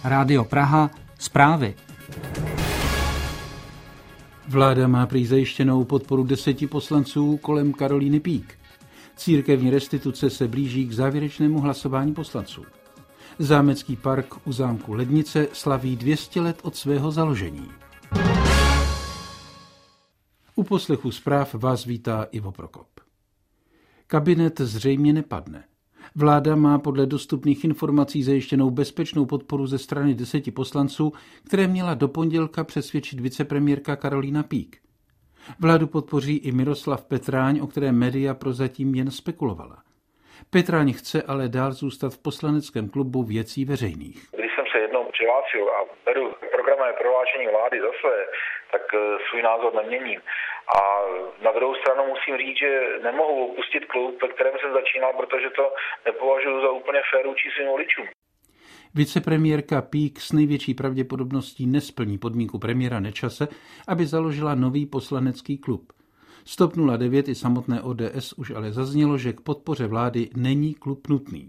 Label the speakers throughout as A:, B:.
A: Rádio Praha, zprávy. Vláda má prý zajištěnou podporu 10 poslanců kolem Karolíny Pík. Církevní restituce se blíží k závěrečnému hlasování poslanců. Zámecký park u zámku Lednice slaví 200 let od svého založení. U poslechu zpráv vás vítá Ivo Prokop. Kabinet zřejmě nepadne. Vláda má podle dostupných informací zajištěnou bezpečnou podporu ze strany 10 poslanců, které měla do pondělka přesvědčit vicepremiérka Karolína Pík. Vládu podpoří i Miroslav Petráň, o kterém média prozatím jen spekulovala. Petráň chce ale dál zůstat v poslaneckém klubu Věcí veřejných.
B: Když jsem se jednou přihlásil a beru programové prohlášení vlády za své, tak svůj názor neměním. A na druhou stranu musím říct, že nemohu opustit klub, ve kterém jsem začínal, protože to nepovažuji za úplně fér vůči svým voličům.
A: Vicepremiérka Pík s největší pravděpodobností nesplní podmínku premiéra Nečase, aby založila nový poslanecký klub. Z TOP 09 i samotné ODS už ale zaznělo, že k podpoře vlády není klub nutný.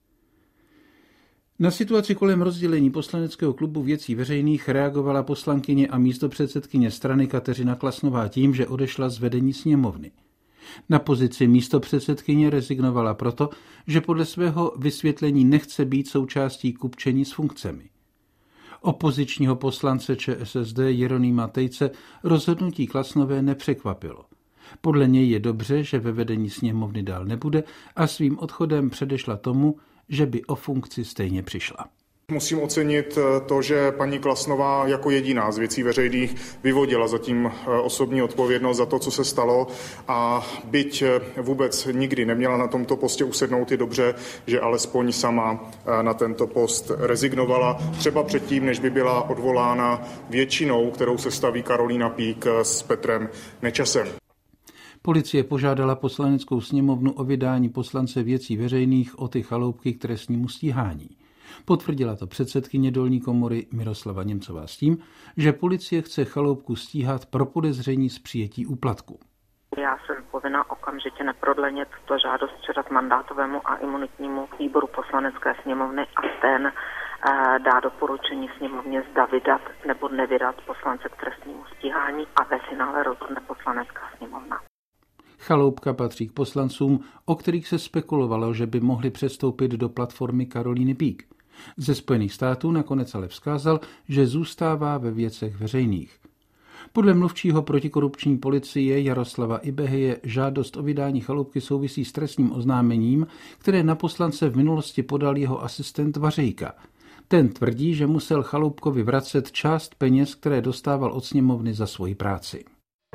A: Na situaci kolem rozdělení poslaneckého klubu Věcí veřejných reagovala poslankyně a místopředsedkyně strany Kateřina Klasnová tím, že odešla z vedení sněmovny. Na pozici místopředsedkyně rezignovala proto, že podle svého vysvětlení nechce být součástí kupčení s funkcemi. Opozičního poslance ČSSD Jeronýma Tejce rozhodnutí Klasnové nepřekvapilo. Podle něj je dobře, že ve vedení sněmovny dál nebude a svým odchodem předešla tomu, že by o funkci stejně přišla.
C: Musím ocenit to, že paní Klasnová jako jediná z Věcí veřejných vyvodila zatím osobní odpovědnost za to, co se stalo, a byť vůbec nikdy neměla na tomto postě usednout, je dobře, že alespoň sama na tento post rezignovala, třeba předtím, než by byla odvolána většinou, kterou se staví Karolína Pík s Petrem Nečasem.
A: Policie požádala poslaneckou sněmovnu o vydání poslance Věcí veřejných Oty Chaloupky k trestnímu stíhání. Potvrdila to předsedkyně dolní komory Miroslava Němcová s tím, že policie chce Chaloupku stíhat pro podezření z přijetí úplatku.
D: Já jsem povinna okamžitě neprodleně tuto žádost předat mandátovému a imunitnímu výboru poslanecké sněmovny a ten dá doporučení sněmovně, zda vydat nebo nevydat poslance k trestnímu stíhání a ve finále rozhodne poslanecká sněmovna.
A: Chaloupka patří k poslancům, o kterých se spekulovalo, že by mohli přestoupit do platformy Karolíny Pík. Ze Spojených států nakonec ale vzkázal, že zůstává ve Věcech veřejných. Podle mluvčího protikorupční policie Jaroslava Ibeheje žádost o vydání Chaloupky souvisí s trestním oznámením, které na poslance v minulosti podal jeho asistent Vařejka. Ten tvrdí, že musel Chaloupkovi vracet část peněz, které dostával od sněmovny za svoji práci.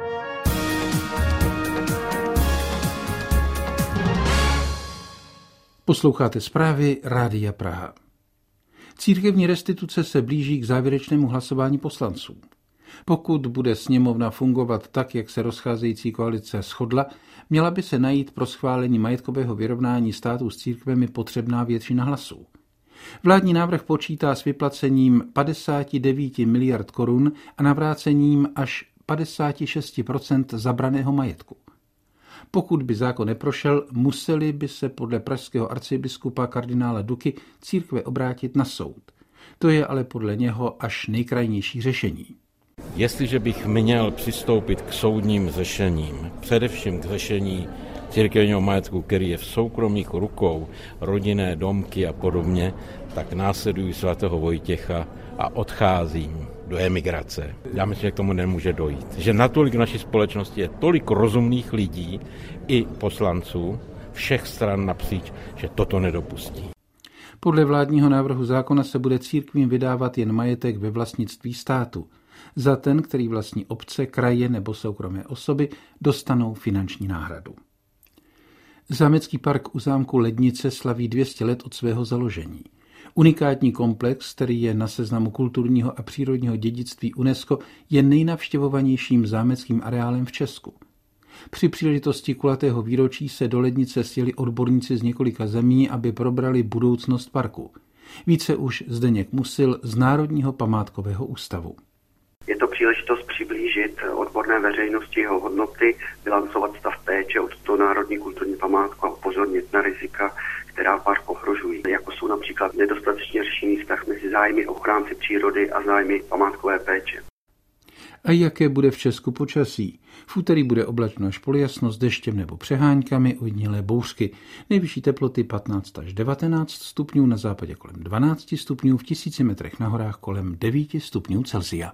A: Posloucháte zprávy Rádia Praha. Církevní restituce se blíží k závěrečnému hlasování poslanců. Pokud bude sněmovna fungovat tak, jak se rozcházející koalice shodla, měla by se najít pro schválení majetkového vyrovnání státu s církvemi potřebná většina hlasů. Vládní návrh počítá s vyplacením 59 miliard korun a navrácením až 56% zabraného majetku. Pokud by zákon neprošel, museli by se podle pražského arcibiskupa kardinála Duky církve obrátit na soud. To je ale podle něho až nejkrajnější řešení.
E: Jestliže bych měl přistoupit k soudním řešením, především k řešení církevního majetku, který je v soukromých rukou, rodinné domky a podobně, tak následuji svatého Vojtěcha a odcházím do emigrace. Já myslím, že k tomu nemůže dojít. Že natolik v naší společnosti je tolik rozumných lidí i poslanců všech stran napříč, že toto nedopustí.
A: Podle vládního návrhu zákona se bude církvím vydávat jen majetek ve vlastnictví státu. Za ten, který vlastní obce, kraje nebo soukromé osoby, dostanou finanční náhradu. Zámecký park u zámku Lednice slaví 200 let od svého založení. Unikátní komplex, který je na seznamu kulturního a přírodního dědictví UNESCO, je nejnavštěvovanějším zámeckým areálem v Česku. Při příležitosti kulatého výročí se do Lednice sjeli odborníci z několika zemí, aby probrali budoucnost parku. Více už Zdeněk Musil z Národního památkového ústavu.
F: Je to příležitost přiblížit odborné veřejnosti jeho hodnoty, bilancovat stav péče o tuto národní kulturní památku a upozornit na rizika, která park ohrožují, jako jsou například nedostatečně řešený vztah mezi zájmy ochránci přírody a zájmy památkové péče.
A: A jaké bude v Česku počasí? V úterý bude oblačno až polojasno s deštěm nebo přeháňkami, ojedinělé bouřky. Nejvyšší teploty 15 až 19 stupňů, na západě kolem 12 stupňů, v 1000 metrech na horách kolem 9 stupňů Celsia.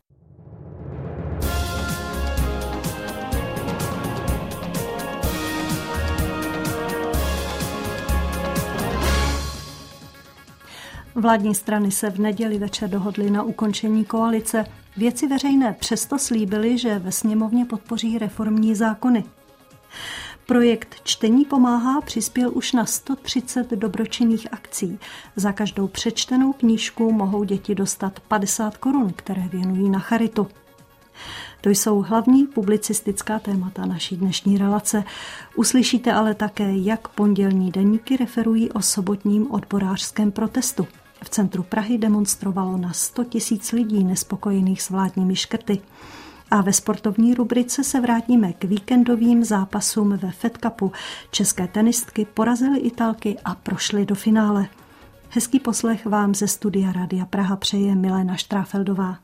G: Vládní strany se v neděli večer dohodly na ukončení koalice. Věci veřejné přesto slíbily, že ve sněmovně podpoří reformní zákony. Projekt Čtení pomáhá přispěl už na 130 dobročinných akcí. Za každou přečtenou knížku mohou děti dostat 50 korun, které věnují na charitu. To jsou hlavní publicistická témata naší dnešní relace. Uslyšíte ale také, jak pondělní deníky referují o sobotním odborářském protestu. V centru Prahy demonstrovalo na 100 000 lidí nespokojených s vládními škrty. A ve sportovní rubrice se vrátíme k víkendovým zápasům ve Fed Cupu. České tenistky porazily Italky a prošly do finále. Hezký poslech vám ze studia Rádia Praha přeje Milena Štráfeldová.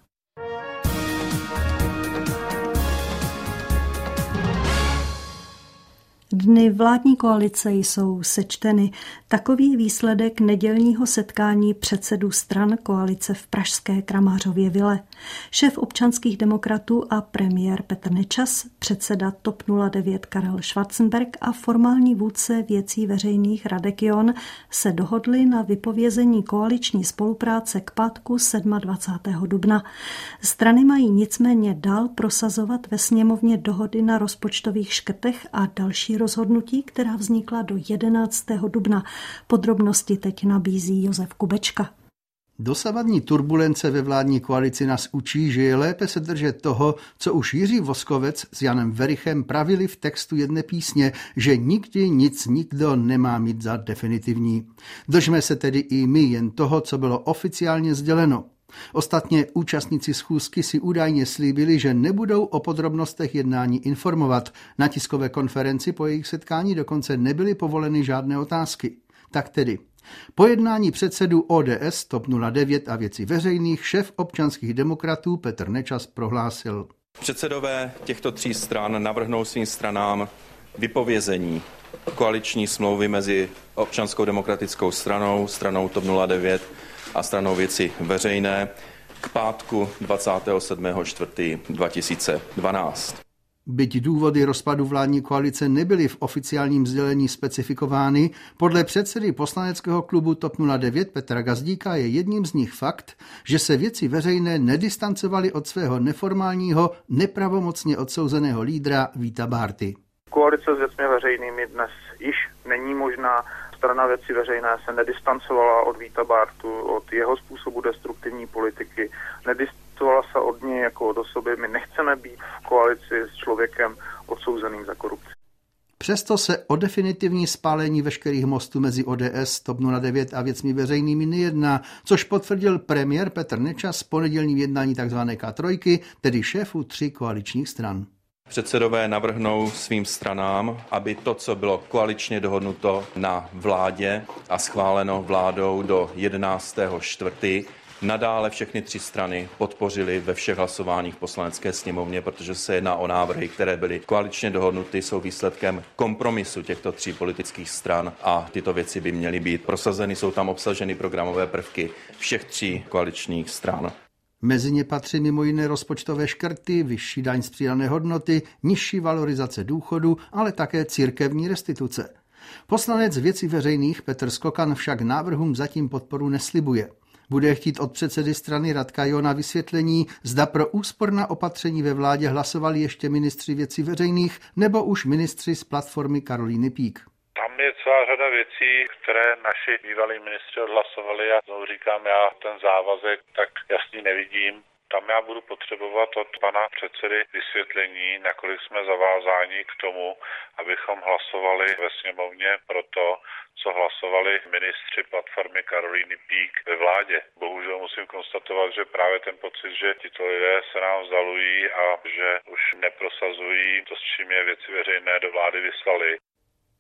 G: Dny vládní koalice jsou sečteny. Takový výsledek nedělního setkání předsedů stran koalice v pražské Kramářově vile. Šéf občanských demokratů a premiér Petr Nečas, předseda TOP 09 Karel Schwarzenberg a formální vůdce věcí veřejných Radek John se dohodli na vypovězení koaliční spolupráce k pátku 27. dubna. Strany mají nicméně dál prosazovat ve sněmovně dohody na rozpočtových škrtech a další rozhodnutí, která vznikla do 11. dubna. Podrobnosti teď nabízí Josef Kubečka.
H: Dosavadní turbulence ve vládní koalici nás učí, že je lépe se držet toho, co už Jiří Voskovec s Janem Verichem pravili v textu jedné písně, že nikdy nic nikdo nemá mít za definitivní. Držme se tedy i my jen toho, co bylo oficiálně sděleno. Ostatně účastníci schůzky si údajně slíbili, že nebudou o podrobnostech jednání informovat. Na tiskové konferenci po jejich setkání dokonce nebyly povoleny žádné otázky. Tak tedy, po jednání předsedů ODS, TOP 09 a věcí veřejných šéf občanských demokratů Petr Nečas prohlásil.
I: Předsedové těchto 3 stran navrhnou svým stranám vypovězení koaliční smlouvy mezi Občanskou demokratickou stranou, stranou TOP 09 a stranou věci veřejné k pátku 27.4.2012.
H: Byť důvody rozpadu vládní koalice nebyly v oficiálním sdělení specifikovány, podle předsedy poslaneckého klubu TOP 09 Petra Gazdíka je jedním z nich fakt, že se věci veřejné nedistancovali od svého neformálního, nepravomocně odsouzeného lídra Víta Bárty.
J: Koalice s věcmi veřejnými dnes již není možná. Strana věcí veřejné se nedistancovala od Víta Bártu, od jeho způsobu destruktivní politiky, nedistancovala se od něj jako od osoby. My nechceme být v koalici s člověkem odsouzeným za korupci.
H: Přesto se o definitivní spálení veškerých mostů mezi ODS, TOP 09 a věcmi veřejnými nejedná, což potvrdil premiér Petr Nečas po nedělním jednání tzv. K3, tedy šéfů 3 koaličních stran.
I: Předsedové navrhnou svým stranám, aby to, co bylo koaličně dohodnuto na vládě a schváleno vládou do 11.4., nadále všechny 3 strany podpořily ve všech hlasováních v Poslanecké sněmovně, protože se jedná o návrhy, které byly koaličně dohodnuty, jsou výsledkem kompromisu těchto 3 politických stran a tyto věci by měly být prosazeny. Jsou tam obsaženy programové prvky všech 3 koaličních stran.
H: Mezi ně patří mimo jiné rozpočtové škrty, vyšší daň z přidané hodnoty, nižší valorizace důchodu, ale také církevní restituce. Poslanec věcí veřejných Petr Skokan však návrhům zatím podporu neslibuje. Bude chtít od předsedy strany Radka Johna vysvětlení, zda pro úsporná opatření ve vládě hlasovali ještě ministři věcí veřejných nebo už ministři z platformy Karolíny Pík.
K: Tam je celá řada věcí, které naši bývalí ministři odhlasovali a znovu říkám, já ten závazek tak jasný nevidím. Tam já budu potřebovat od pana předsedy vysvětlení, nakolik jsme zavázáni k tomu, abychom hlasovali ve sněmovně pro to, co hlasovali ministři platformy Karolíny Pík ve vládě. Bohužel musím konstatovat, že právě ten pocit, že tito lidé se nám vzdalují a že už neprosazují to, s čím je věci veřejné do vlády vyslali.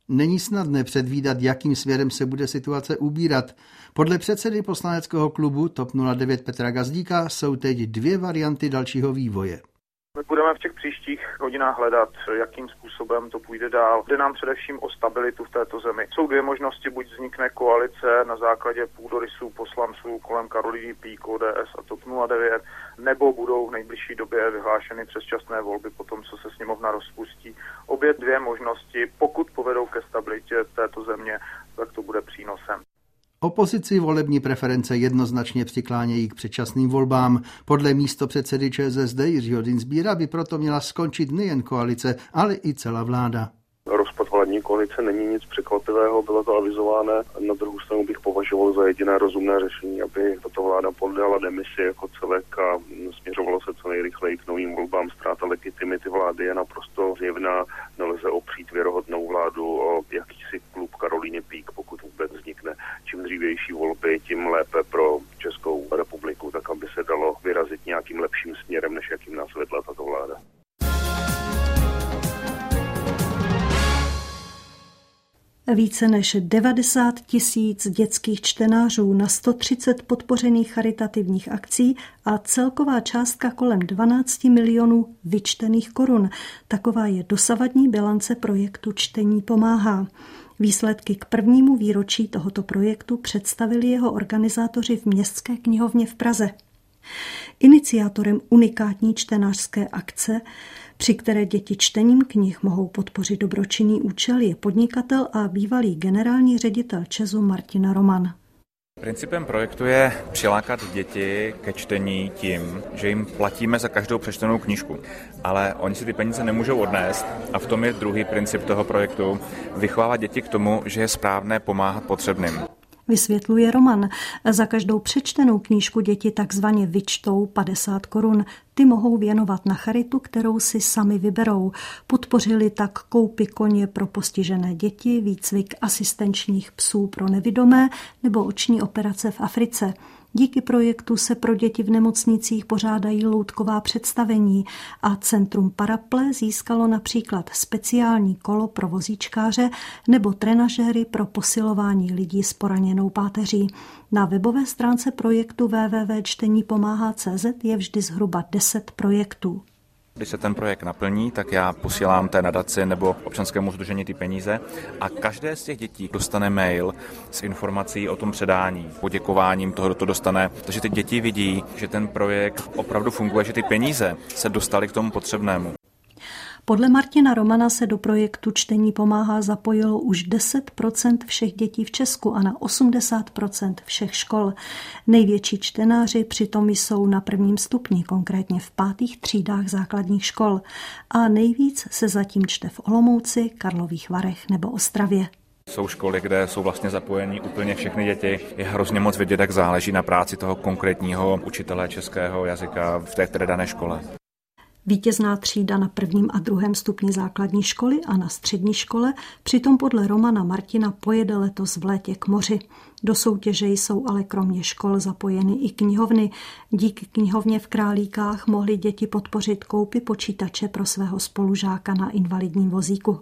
H: Není snadné předvídat, jakým směrem se bude situace ubírat. Podle předsedy poslaneckého klubu TOP 09 Petra Gazdíka jsou teď 2 varianty dalšího vývoje.
J: My budeme v těch příštích hodinách hledat, jakým způsobem to půjde dál. Jde nám především o stabilitu v této zemi. Jsou 2 možnosti, buď vznikne koalice na základě půdorysů poslanců kolem Karolíny Pík, ODS a TOP 09, nebo budou v nejbližší době vyhlášeny předčasné volby po tom, co se sněmovna rozpustí. Obě 2 možnosti, pokud povedou ke stabilitě této země, tak to bude přínosem.
H: Opozici volební preference jednoznačně přiklánějí k předčasným volbám. Podle místopředsedy ČSSD Jiřího Dienstbiera by proto měla skončit nejen koalice, ale i celá vláda.
L: Rozpad vládní koalice není nic překvapivého, bylo to avizováno. Na druhou stranu bych považoval za jediné rozumné řešení, aby tato vláda podala demisi jako celek a směřovalo se co nejrychleji k novým volbám. Ztráta legitimity vlády je naprosto zjevná. Nelze opřít věrohodnou vládu o jakýsi klub Karolíny Pík, pokud vůbec vznikne. Čím dřívější volby, tím lépe pro Českou republiku, tak aby se dalo vyrazit nějakým lepším směrem, než jakým nás vedla tato vláda.
G: Více než 90 000 dětských čtenářů na 130 podpořených charitativních akcí a celková částka kolem 12 milionů vyčtených korun. Taková je dosavadní bilance projektu Čtení pomáhá. Výsledky k 1. výročí tohoto projektu představili jeho organizátoři v Městské knihovně v Praze. Iniciátorem unikátní čtenářské akce, při které děti čtením knih mohou podpořit dobročinný účel, je podnikatel a bývalý generální ředitel ČEZu Martin Roman.
M: Principem projektu je přilákat děti ke čtení tím, že jim platíme za každou přečtenou knížku. Ale oni si ty peníze nemůžou odnést a v tom je druhý princip toho projektu, vychovávat děti k tomu, že je správné pomáhat potřebným.
G: Vysvětluje Roman. Za každou přečtenou knížku děti takzvaně vyčtou 50 korun. Ty mohou věnovat na charitu, kterou si sami vyberou. Podpořili tak koupy koně pro postižené děti, výcvik asistenčních psů pro nevidomé nebo oční operace v Africe. Díky projektu se pro děti v nemocnicích pořádají loutková představení a Centrum Paraple získalo například speciální kolo pro vozíčkáře nebo trenažéry pro posilování lidí s poraněnou páteří. Na webové stránce projektu www.čtenipomáhá.cz je vždy zhruba 10 projektů.
M: Když se ten projekt naplní, tak já posílám té nadaci nebo občanskému sdružení ty peníze a každé z těch dětí dostane mail s informací o tom předání, poděkováním toho, kdo to dostane. Takže ty děti vidí, že ten projekt opravdu funguje, že ty peníze se dostaly k tomu potřebnému.
G: Podle Martina Romana se do projektu Čtení pomáhá zapojilo už 10% všech dětí v Česku a na 80% všech škol. Největší čtenáři přitom jsou na 1. stupni, konkrétně v 5. třídách základních škol. A nejvíc se zatím čte v Olomouci, Karlových Varech nebo Ostravě.
M: Jsou školy, kde jsou vlastně zapojení úplně všechny děti. Je hrozně moc vidět, jak záleží na práci toho konkrétního učitele českého jazyka v té které dané škole.
G: Vítězná třída na 1. a 2. stupni základní školy a na střední škole přitom podle Romana Martina pojede letos v létě k moři. Do soutěže jsou ale kromě škol zapojeny i knihovny. Díky knihovně v Králíkách mohly děti podpořit koupi počítače pro svého spolužáka na invalidním vozíku.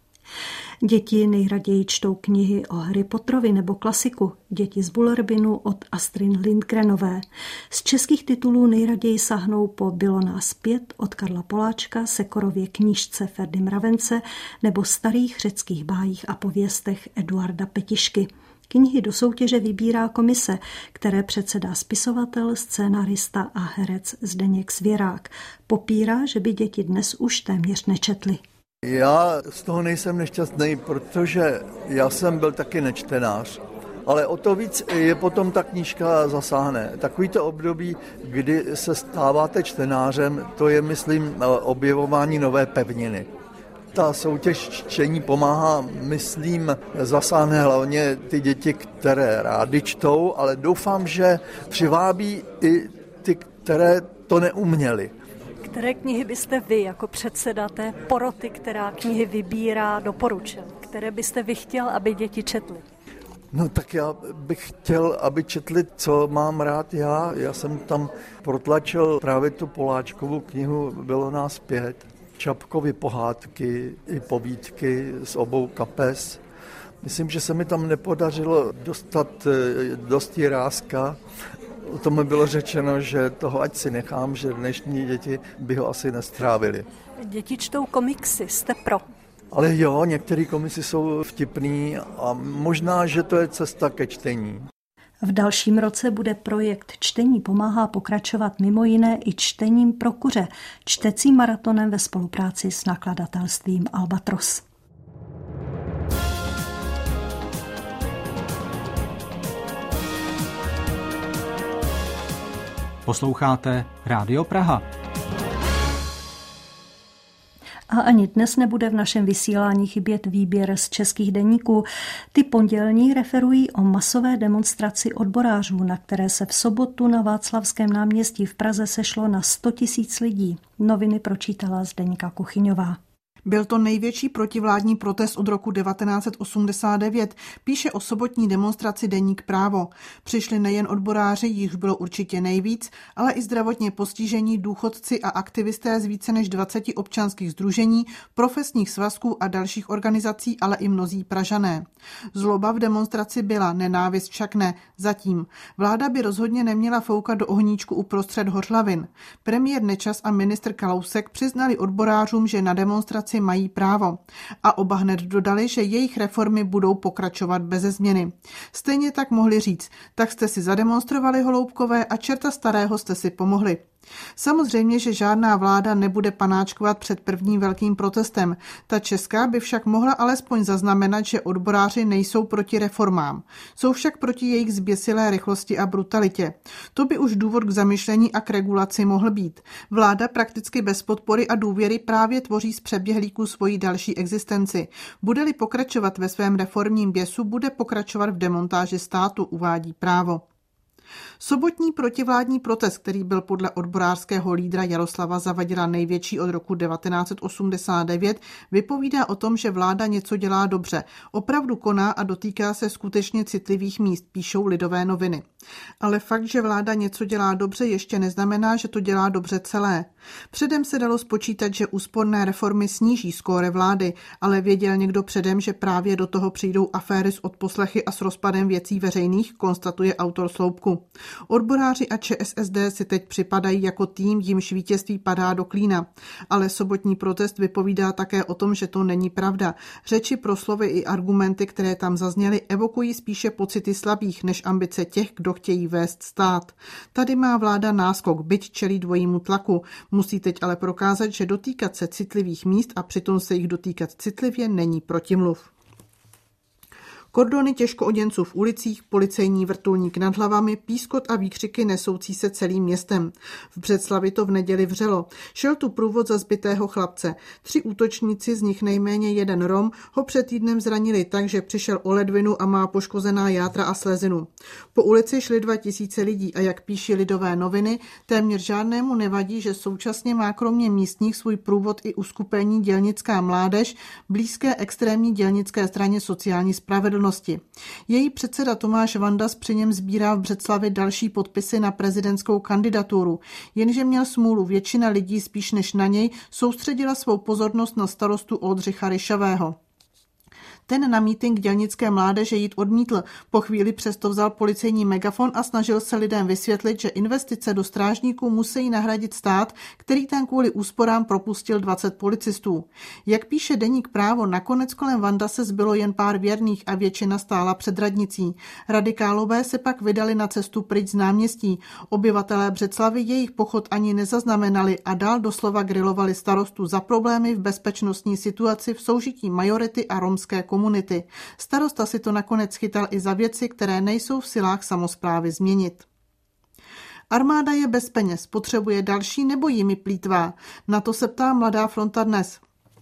G: Děti nejraději čtou knihy o Harry Potterovi nebo klasiku Děti z Bullerbinu od Astrid Lindgrenové. Z českých titulů nejraději sahnou po Bylo nás 5 od Karla Poláčka, Sekorově knížce Ferdy Mravence nebo starých řeckých bájích a pověstech Eduarda Petišky. Knihy do soutěže vybírá komise, které předsedá spisovatel, scénarista a herec Zdeněk Svěrák. Popírá, že by děti dnes už téměř nečetly.
N: Já z toho nejsem nešťastný, protože já jsem byl taky nečtenář, ale o to víc je potom ta knížka zasáhne. Takovýto období, kdy se stáváte čtenářem, to je, myslím, objevování nové pevniny. Ta soutěž Čtení pomáhá, myslím, zasáhne hlavně ty děti, které rády čtou, ale doufám, že přivábí i ty, které to neuměly.
G: Které knihy byste vy jako předseda té poroty, která knihy vybírá, doporučil? Které byste vy chtěl, aby děti četly?
N: No tak já bych chtěl, aby četli, co mám rád já. Já jsem tam protlačil právě tu Poláčkovu knihu Bylo nás 5. Čapkovy pohádky i povídky z obou kapes. Myslím, že se mi tam nepodařilo dostat dost Jiráska. O tom mi bylo řečeno, že toho ať si nechám, že dnešní děti by ho asi nestrávili.
G: Děti čtou komiksy, jste pro?
N: Ale jo, některé komiksy jsou vtipný a možná, že to je cesta ke čtení.
G: V dalším roce bude projekt Čtení pomáhá pokračovat mimo jiné i čtením pro kuře, čtecím maratonem ve spolupráci s nakladatelstvím Albatros.
O: Posloucháte Rádio Praha.
G: A ani dnes nebude v našem vysílání chybět výběr z českých deníků. Ty pondělní referují o masové demonstraci odborářů, na které se v sobotu na Václavském náměstí v Praze sešlo na 100 000 lidí. Noviny pročítala Zdeňka Kuchyňová.
P: Byl to největší protivládní protest od roku 1989, píše o sobotní demonstraci deník Právo. Přišli nejen odboráři, jichž bylo určitě nejvíc, ale i zdravotně postižení, důchodci a aktivisté z více než 20 občanských sdružení, profesních svazků a dalších organizací, ale i mnozí Pražané. Zloba v demonstraci byla, nenávist však ne, zatím. Vláda by rozhodně neměla foukat do ohníčku uprostřed hořlavin. Premiér Nečas a ministr Kalousek přiznali odborářům, že na demonstraci mají právo. A oba hned dodali, že jejich reformy budou pokračovat beze změny. Stejně tak mohli říct, tak jste si zademonstrovali, holoubkové, a čerta starého jste si pomohli. Samozřejmě, že žádná vláda nebude panáčkovat před prvním velkým protestem. Ta česká by však mohla alespoň zaznamenat, že odboráři nejsou proti reformám. Jsou však proti jejich zběsilé rychlosti a brutalitě. To by už důvod k zamyšlení a k regulaci mohl být. Vláda prakticky bez podpory a důvěry právě tvoří z přeběhlíků svoji další existenci. Bude-li pokračovat ve svém reformním běsu, bude pokračovat v demontáži státu, uvádí Právo. Sobotní protivládní protest, který byl podle odborářského lídra Jaroslava Zavadila největší od roku 1989, vypovídá o tom, že vláda něco dělá dobře, opravdu koná a dotýká se skutečně citlivých míst, píšou Lidové noviny. Ale fakt, že vláda něco dělá dobře, ještě neznamená, že to dělá dobře celé. Předem se dalo spočítat, že úsporné reformy sníží skóre vlády, ale věděl někdo předem, že právě do toho přijdou aféry s odposlechy a s rozpadem věcí veřejných, konstatuje autor sloupku. Odboráři a ČSSD si teď připadají jako tým, jimž vítězství padá do klína. Ale sobotní protest vypovídá také o tom, že to není pravda. Řeči, proslovy i argumenty, které tam zazněly, evokují spíše pocity slabých než ambice těch, kdo chtějí vést stát. Tady má vláda náskok, byť čelí dvojímu tlaku. Musí teď ale prokázat, že dotýkat se citlivých míst a přitom se jich dotýkat citlivě není protimluv. Kordony těžkooděnců v ulicích, policejní vrtulník nad hlavami, pískot a výkřiky nesoucí se celým městem. V Břeclavi to v neděli vřelo. Šel tu průvod za zbitého chlapce. 3 útočníci, z nich nejméně jeden Rom, ho před týdnem zranili tak, že přišel o ledvinu a má poškozená játra a slezinu. Po ulici šli 2000 lidí a jak píší Lidové noviny, téměř žádnému nevadí, že současně má kromě místních svůj průvod i uskupení Dělnická mládež, blízké extrémní dělnické straně sociální spravedlnosti. Její předseda Tomáš Vandas při něm sbírá v Břeclavi další podpisy na prezidentskou kandidaturu. Jenže měl smůlu, většina lidí spíš než na něj soustředila svou pozornost na starostu Oldřicha Ryšavého. Ten na mítink Dělnické mládeže jít odmítl. Po chvíli přesto vzal policejní megafon a snažil se lidem vysvětlit, že investice do strážníků musí nahradit stát, který tam kvůli úsporám propustil 20 policistů. Jak píše deník Právo, nakonec kolem Vandase zbylo jen pár věrných a většina stála před radnicí. Radikálové se pak vydali na cestu pryč z náměstí. Obyvatelé Břeclavy jejich pochod ani nezaznamenali a dál doslova grilovali starostu za problémy v bezpečnostní situaci v soužití majority a romské komunity. Starosta si to nakonec chytal i za věci, které nejsou v silách samosprávy změnit. Armáda je bez peněz, potřebuje další nebo jimi plýtvá? Na to se ptá Mladá fronta dnes.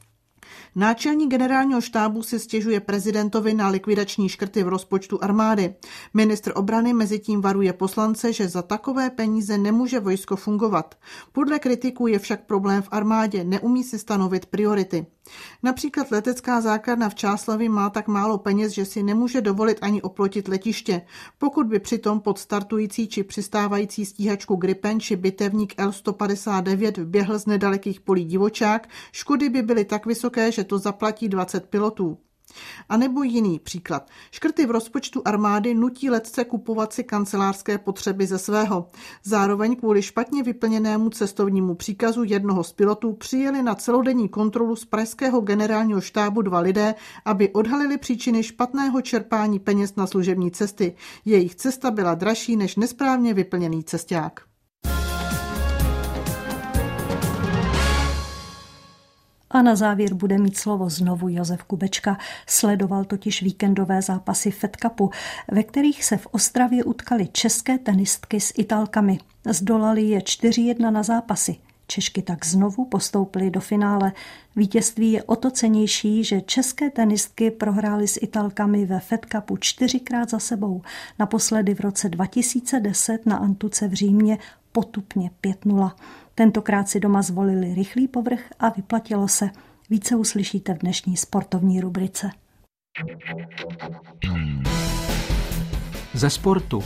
P: Náčelník generálního štábu si stěžuje prezidentovi na likvidační škrty v rozpočtu armády. Ministr obrany mezitím varuje poslance, že za takové peníze nemůže vojsko fungovat. Podle kritiků je však problém v armádě, neumí si stanovit priority. Například letecká základna v Čáslavi má tak málo peněz, že si nemůže dovolit ani oplotit letiště. Pokud by přitom pod startující či přistávající stíhačku Gripen či bitevník L-159 vběhl z nedalekých polí divočák, škody by byly tak vysoké, že to zaplatí 20 pilotů. A nebo jiný příklad. Škrty v rozpočtu armády nutí letce kupovat si kancelářské potřeby ze svého. Zároveň kvůli špatně vyplněnému cestovnímu příkazu jednoho z pilotů přijeli na celodenní kontrolu z pražského generálního štábu 2 lidé, aby odhalili příčiny špatného čerpání peněz na služební cesty. Jejich cesta byla dražší než nesprávně vyplněný cesťák.
G: A na závěr bude mít slovo znovu Josef Kubečka. Sledoval totiž víkendové zápasy Fed Cupu, ve kterých se v Ostravě utkaly české tenistky s Italkami. Zdolali je 4-1 na zápasy. Češky tak znovu postoupily do finále. Vítězství je o to cennější, že české tenistky prohrály s Italkami ve Fed Cupu 4krát za sebou. Naposledy v roce 2010 na Antuce v Římě potupně 5-0. Tentokrát si doma zvolili rychlý povrch a vyplatilo se. Více uslyšíte v dnešní sportovní rubrice.
O: Ze sportu.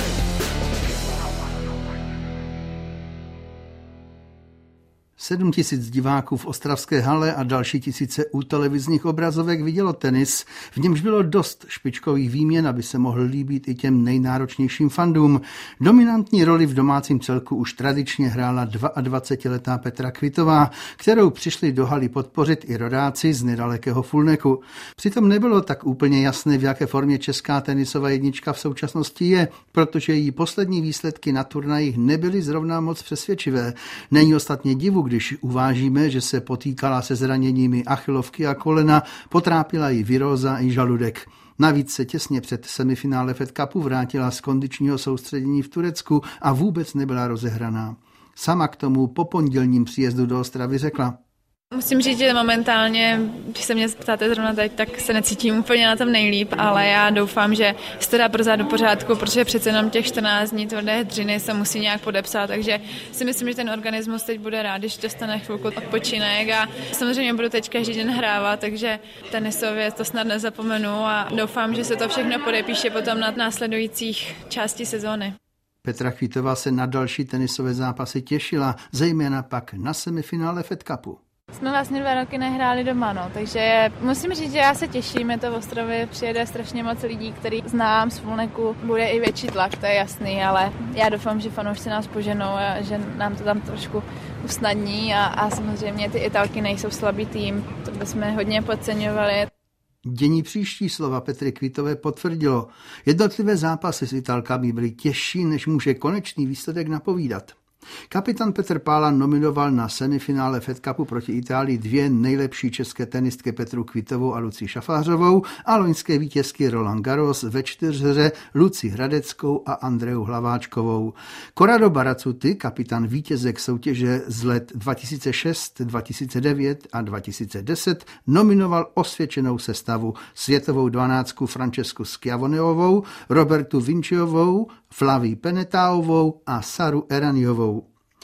H: 7 000 diváků v ostravské hale a další tisíce u televizních obrazovek vidělo tenis, v němž bylo dost špičkových výměn, aby se mohl líbit i těm nejnáročnějším fandům. Dominantní roli v domácím celku už tradičně hrála 22letá Petra Kvitová, kterou přišli do haly podpořit i rodáci z nedalekého Fulneku. Přitom nebylo tak úplně jasné, v jaké formě česká tenisová jednička v současnosti je, protože její poslední výsledky na turnajích nebyly zrovna moc přesvědčivé. Není ostatně divu, když uvážíme, že se potýkala se zraněními achilovky a kolena, potrápila ji viróza i žaludek. Navíc se těsně před semifinále Fed Cupu vrátila z kondičního soustředění v Turecku a vůbec nebyla rozehraná. Sama k tomu po pondělním příjezdu do Ostravy řekla:
Q: Musím říct, že momentálně, když se mě ptáte zrovna teď, tak se necítím úplně na tom nejlíp, ale já doufám, že se to dá brzy do pořádku, protože přece jenom těch 14 dní tvrdé dřiny se musí nějak podepsat, takže si myslím, že ten organismus teď bude rád, když dostane chvilku odpočinek a samozřejmě budu teď každý den hrávat, takže tenisově to snad nezapomenu a doufám, že se to všechno podepíše potom na následujících části sezóny.
H: Petra Kvitová se na další tenisové zápasy těšila, zejména pak na semifinále Fed Cupu.
Q: Jsme vlastně 2 roky nehráli doma, no, takže musím říct, že já se těším, je to v Ostravě, přijede strašně moc lidí, který znám z Fulneku, bude i větší tlak, to je jasný, ale já doufám, že fanoušci nás poženou a že nám to tam trošku usnadní a samozřejmě ty Italky nejsou slabý tým, to bychom hodně podceňovali.
H: Dění příští slova Petry Kvitové potvrdilo. Jednotlivé zápasy s Italkami byly těžší, než může konečný výsledek napovídat. Kapitán Petr Pála nominoval na semifinále Fed Cupu proti Itálii 2 nejlepší české tenistky Petru Kvitovou a Lucii Šafářovou a loňské vítězky Roland Garros ve 4hře Lucii Hradeckou a Andreu Hlaváčkovou. Corrado Baracuti, kapitán vítězek soutěže z let 2006, 2009 a 2010, nominoval osvědčenou sestavu světovou 12 Francesku Schiavoneovou, Robertu Vinciovou, Flavii Penetaovou a Saru Eraniovou.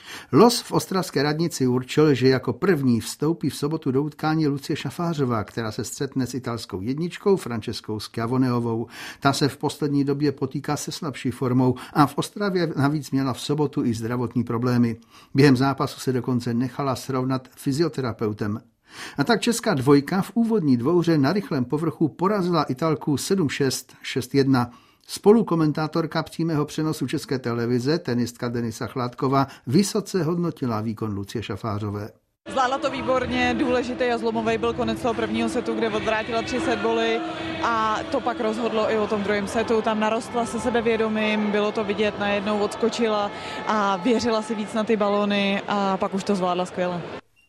H: Los v ostravské radnici určil, že jako první vstoupí v sobotu do utkání Lucie Šafářová, která se střetne s italskou jedničkou Franceskou Schiavoneovou. Ta se v poslední době potýká se slabší formou a v Ostravě navíc měla v sobotu i zdravotní problémy. Během zápasu se dokonce nechala srovnat fyzioterapeutem. A tak česká dvojka v úvodní dvouhře na rychlém povrchu porazila Italku 7-6, 6-1. Spolukomentátorka přímého přenosu České televize, tenistka Denisa Chládková, vysoce hodnotila výkon Lucie Šafářové.
R: Zvládla to výborně, důležitý a zlomový byl konec toho prvního setu, kde odvrátila 3 setboly a to pak rozhodlo i o tom druhém setu. Tam narostla se sebevědomím, bylo to vidět, najednou odskočila a věřila si víc na ty balony a pak už to zvládla skvěle.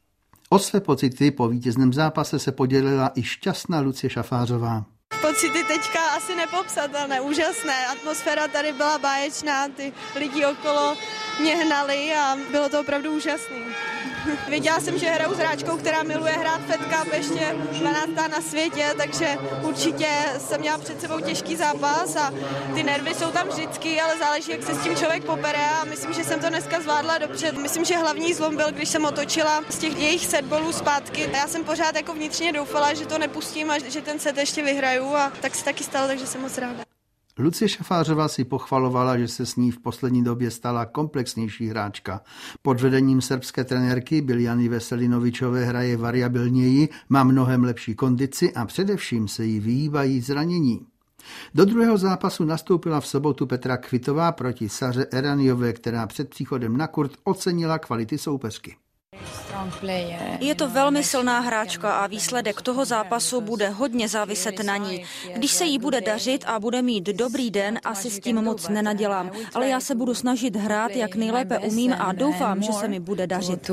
H: O své pocity po vítězném zápase se podělila i šťastná Lucie Šafářová.
S: Pocity teďka asi nepopsatelné, úžasné. Atmosféra tady byla báječná, ty lidi okolo mě hnali a bylo to opravdu úžasné. Věděla jsem, že hraju s hráčkou, která miluje hrát Fed Cup, ještě 12. na světě, takže určitě jsem měla před sebou těžký zápas a ty nervy jsou tam vždycky, ale záleží, jak se s tím člověk popere a myslím, že jsem to dneska zvládla dobře. Myslím, že hlavní zlom byl, když jsem otočila z těch jejich setbolů zpátky. Já jsem pořád jako vnitřně doufala, že to nepustím a že ten set ještě vyhraju a tak se taky stalo, takže jsem moc ráda.
H: Lucie Šafářová si pochvalovala, že se s ní v poslední době stala komplexnější hráčka. Pod vedením srbské trenérky Biljany Veselinovičové hraje variabilněji, má mnohem lepší kondici a především se jí vyhýbají zranění. Do druhého zápasu nastoupila v sobotu Petra Kvitová proti Saře Eraniové, která před příchodem na kurt ocenila kvality soupeřky.
T: Je to velmi silná hráčka a výsledek toho zápasu bude hodně záviset na ní. Když se jí bude dařit a bude mít dobrý den, asi s tím moc nenadělám, ale já se budu snažit hrát, jak nejlépe umím a doufám, že se mi bude dařit.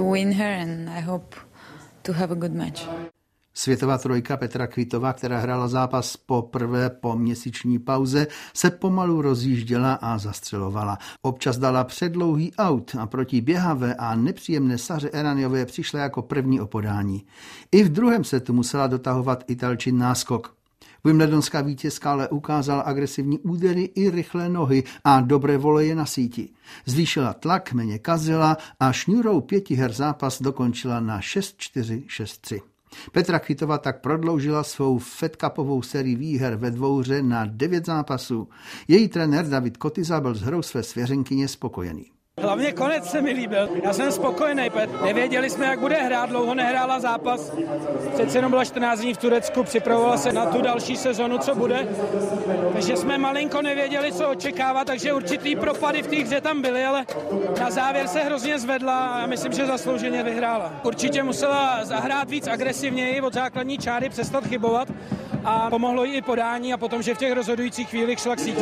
H: Světová trojka Petra Kvitová, která hrála zápas poprvé po měsíční pauze, se pomalu rozjížděla a zastřelovala. Občas dala předlouhý aut a proti běhavé a nepříjemné Saře Eraniové přišla jako první o podání. I v druhém setu musela dotahovat Italčin náskok. Wimbledonská vítězka ale ukázala agresivní údery i rychlé nohy a dobré voleje na síti. Zvýšila tlak, méně kazila a šňůrou 5 her zápas dokončila na 6-4, 6-3. Petra Kvitová tak prodloužila svou Fed Cupovou sérii výher ve dvouhře na 9 zápasů. Její trenér David Kotyza byl s hrou své svěřenkyně spokojený.
U: Hlavně konec se mi líbil. Já jsem spokojený, nevěděli jsme, jak bude hrát, dlouho nehrála zápas. Přece jenom byla 14 dní v Turecku, připravovala se na tu další sezonu, co bude. Takže jsme malinko nevěděli, co očekávat, takže určitý propady v té hře tam byly, ale na závěr se hrozně zvedla a já myslím, že zaslouženě vyhrála. Určitě musela zahrát víc agresivněji, od základní čáry přestat chybovat a pomohlo jí i podání a potom, že v těch rozhodujících chvílích šla k síti.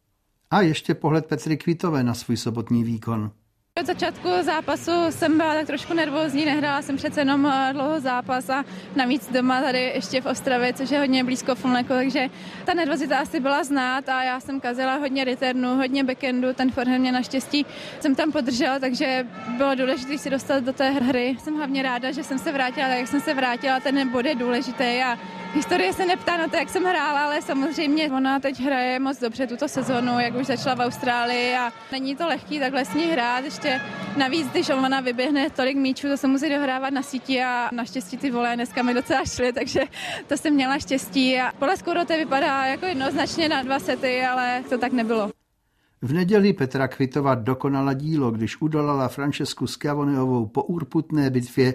H: A ještě pohled Petry Kvitové na svůj sobotní výkon.
Q: Od začátku zápasu jsem byla tak trošku nervózní, nehrála jsem přece jenom dlouho zápas a navíc doma tady ještě v Ostravě, což je hodně blízko Fulneku, takže ta nervozita asi byla znát a já jsem kazila hodně returnu, hodně backendu, ten forehand mě naštěstí jsem tam podržela, takže bylo důležité si dostat do té hry. Jsem hlavně ráda, že jsem se vrátila, tak jak jsem se vrátila, ten bod je důležitý a historie se neptá na to, jak jsem hrála, ale samozřejmě ona teď hraje moc dobře tuto sezonu, jak už začala v Austrálii a není to lehký takhle s ní hrát, ještě navíc, když ona vyběhne tolik míčů, to se musí dohrávat na síti a naštěstí ty voleje dneska mi docela šly, takže to jsem měla štěstí a podle skóre to vypadá jako jednoznačně na 2 sety, ale to tak nebylo.
H: V neděli Petra Kvitová dokonala dílo, když udolala Francesku Schiavoneovou po urputné bitvě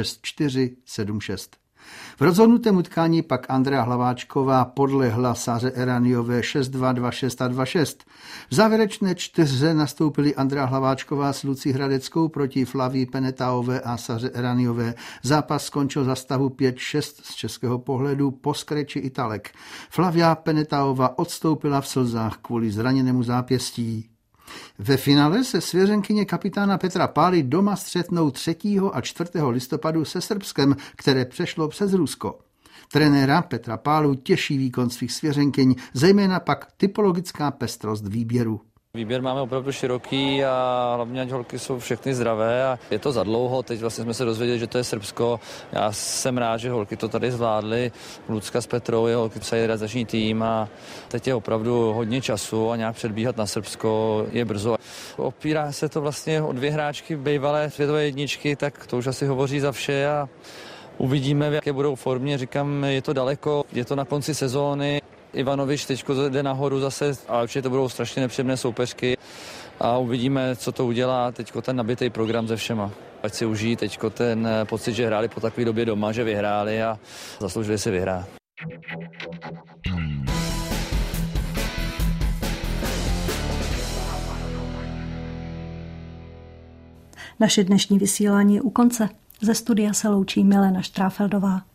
H: 6-4, 7-6. V rozhodnutém utkání pak Andrea Hlaváčková podlehla Saře Eraniové 6-2, 2-6 a 2-6. V závěrečné 4 nastoupili Andrea Hlaváčková s Lucí Hradeckou proti Flavii Penetaové a Saře Eraniové. Zápas skončil za stavu 5-6 z českého pohledu po skreči Italek. Flavia Penetaová odstoupila v slzách kvůli zraněnému zápěstí. Ve finále se svěřenkyně kapitána Petra Pály doma střetnou 3. a 4. listopadu se Srbskem, které přešlo přes Rusko. Trenéra Petra Pálu těší výkon svých svěřenkyň, zejména pak typologická pestrost výběru.
V: Výběr máme opravdu široký a hlavně, ať holky jsou všechny zdravé a je to za dlouho. Teď vlastně jsme se dozvěděli, že to je Srbsko. Já jsem rád, že holky to tady zvládly. Lucka s Petrou je holky psají realizační tým a teď je opravdu hodně času a nějak předbíhat na Srbsko je brzo. Opírá se to vlastně o 2 hráčky bývalé světové jedničky, tak to už asi hovoří za vše a uvidíme, v jaké budou formě. Říkám, je to daleko, je to na konci sezóny. Ivanovič teďko jde nahoru zase, ale určitě to budou strašně nepříjemné soupeřky a uvidíme, co to udělá teďko ten nabitý program se všema. Ať si užijí teďko ten pocit, že hráli po takové době doma, že vyhráli a zasloužili si vyhrát.
G: Naše dnešní vysílání je u konce. Ze studia se loučí Milena Štráfeldová.